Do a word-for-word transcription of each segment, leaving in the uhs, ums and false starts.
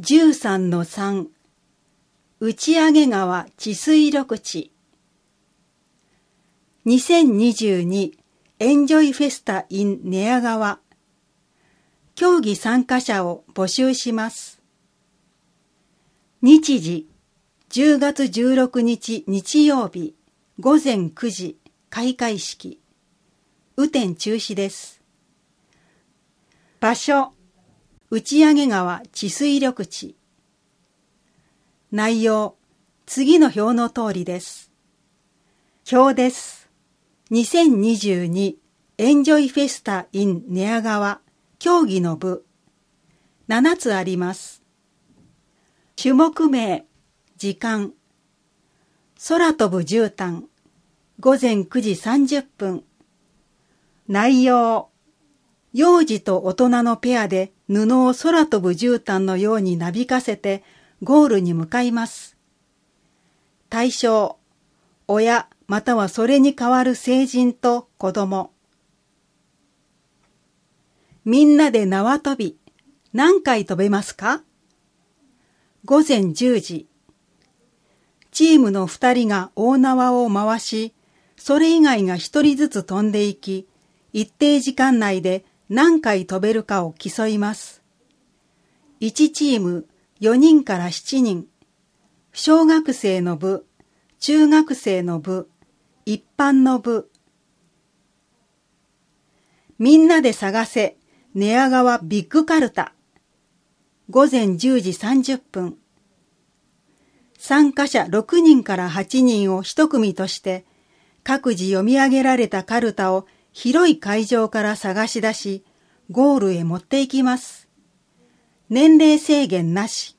じゅうさんのさん 打上川治水緑地にせんにじゅうにエンジョイフェスタ in 寝屋川競技参加者を募集します。日時じゅうがつじゅうろくにち日曜日ごぜんくじ開会式雨天中止です。場所打上川治水緑地内容次の表の通りです。表です。にせんにじゅうにエンジョイフェスタ in 寝屋川競技の部ななつあります。種目名、時間、空飛ぶ絨毯、ごぜんくじさんじゅっぷん。内容、幼児と大人のペアで布を空飛ぶ絨毯のようになびかせてゴールに向かいます。対象、親またはそれに代わる成人と子供。みんなで縄跳び、何回飛べますか？ごぜんじゅうじ。チームのふたりが大縄を回し、それ以外がひとりずつ飛んでいき、一定時間内で何回飛べるかを競います。いちチームよにんからしちにん、小学生の部、中学生の部、一般の部。みんなで探せ、寝屋川ビッグカルタ。ごぜんじゅうじさんじゅっぷん。参加者ろくにんからはちにんを一組として、各自読み上げられたカルタを広い会場から探し出し、ゴールへ持っていきます。年齢制限なし。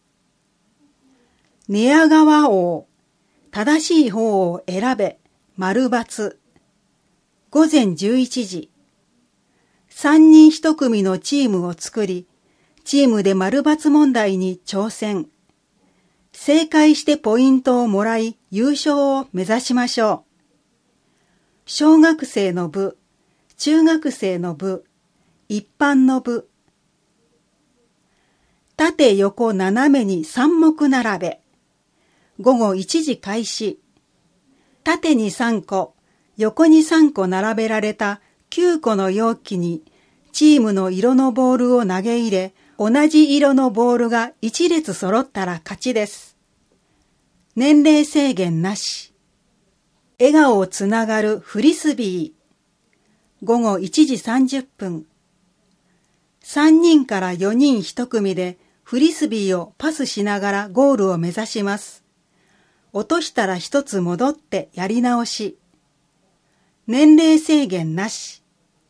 寝屋川王、正しい方を選べ、丸×。ごぜんじゅういちじ。さんにん一組のチームを作り、チームで丸×問題に挑戦。正解してポイントをもらい、優勝を目指しましょう。小学生の部、中学生の部、一般の部。縦横斜めにさん目並べ。ごごいちじ開始。縦にさんこ、横にさんこ並べられたきゅうこの容器にチームの色のボールを投げ入れ、同じ色のボールが一列揃ったら勝ちです。年齢制限なし。笑顔をつながるフリスビー。ごごいちじさんじゅっぷん。さんにんからよにん一組でフリスビーをパスしながらゴールを目指します。落としたら一つ戻ってやり直し。年齢制限なし。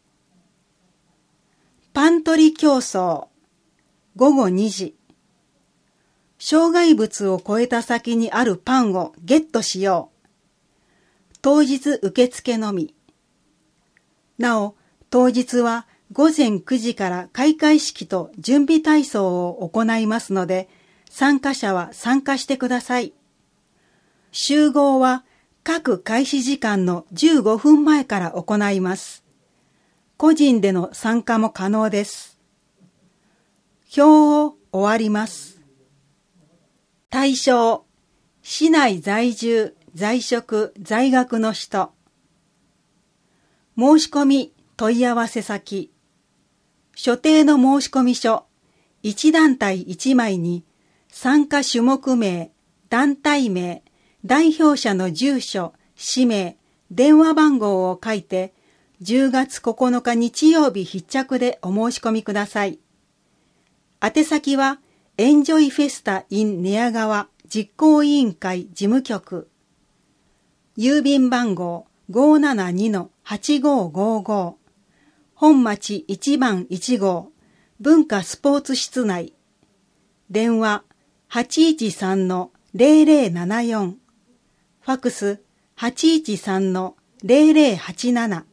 パン取り競争。ごごにじ。障害物を越えた先にあるパンをゲットしよう。当日受付のみ。なお、当日はごぜんくじから開会式と準備体操を行いますので、参加者は参加してください。集合は各開始時間のじゅうごふんまえから行います。個人での参加も可能です。表を終わります。対象、市内在住、在職、在学の人。申し込み、問い合わせ先。所定の申込書、いち団体いちまいに、参加種目名、団体名、代表者の住所、氏名、電話番号を書いて、じゅうがつここのか日曜日必着でお申し込みください。宛先は、エンジョイフェスタ in 寝屋川実行委員会事務局。郵便番号 ごーななにのはちごーごーごー。本町いちばんいちごう文化スポーツ室内。電話 はちいちさんのぜろぜろななよん。ファクス はちいちさんのぜろぜろはちなな。